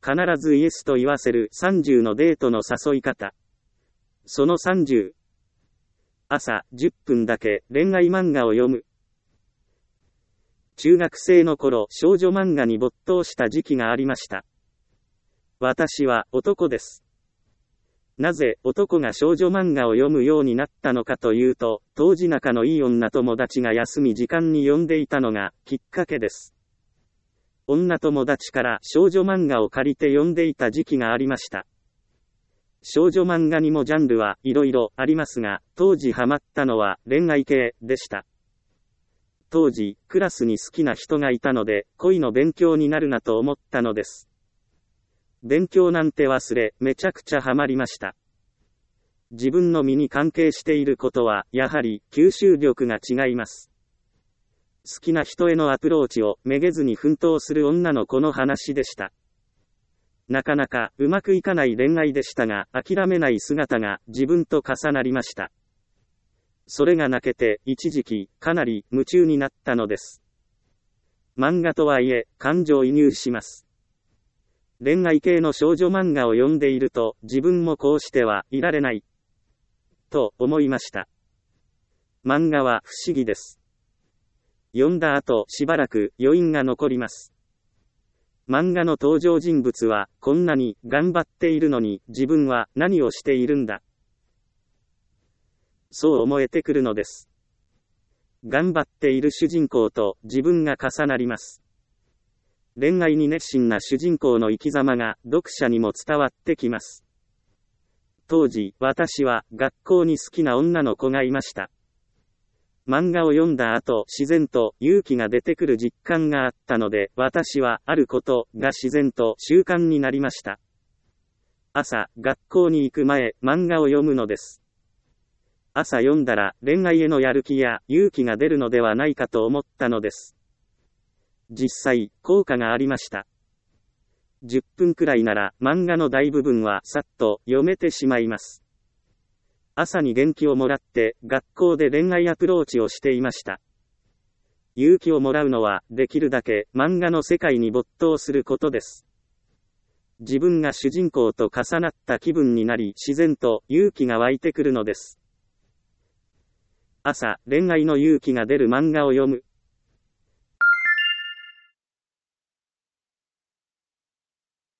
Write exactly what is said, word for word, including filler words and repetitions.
必ずイエスと言わせるさんじゅうのデートの誘い方。そのさんじゅう。朝じゅっぷんだけ恋愛漫画を読む。中学生の頃、少女漫画に没頭した時期がありました。私は男です。なぜ男が少女漫画を読むようになったのかというと、当時仲のいい女友達が休み時間に読んでいたのがきっかけです。女友達から少女漫画を借りて読んでいた時期がありました。少女漫画にもジャンルはいろいろありますが、当時ハマったのは恋愛系でした。当時、クラスに好きな人がいたので、恋の勉強になるなと思ったのです。勉強なんて忘れ、めちゃくちゃハマりました。自分の身に関係していることは、やはり、吸収力が違います。好きな人へのアプローチをめげずに奮闘する女の子の話でした。なかなかうまくいかない恋愛でしたが、諦めない姿が自分と重なりました。それが泣けて、一時期、かなり夢中になったのです。漫画とはいえ、感情移入します。恋愛系の少女漫画を読んでいると、自分もこうしてはいられない、と思いました。漫画は不思議です。読んだ後、しばらく余韻が残ります。漫画の登場人物は、こんなに頑張っているのに、自分は何をしているんだ。そう思えてくるのです。頑張っている主人公と自分が重なります。恋愛に熱心な主人公の生き様が読者にも伝わってきます。当時、私は学校に好きな女の子がいました。漫画を読んだ後、自然と勇気が出てくる実感があったので、私はあることが自然と習慣になりました。朝、学校に行く前、漫画を読むのです。朝読んだら恋愛へのやる気や勇気が出るのではないかと思ったのです。実際、効果がありました。じゅっぷんくらいなら漫画の大部分はさっと読めてしまいます。朝に元気をもらって学校で恋愛アプローチをしていました。勇気をもらうのはできるだけ漫画の世界に没頭することです。自分が主人公と重なった気分になり自然と勇気が湧いてくるのです。朝、恋愛の勇気が出る漫画を読む。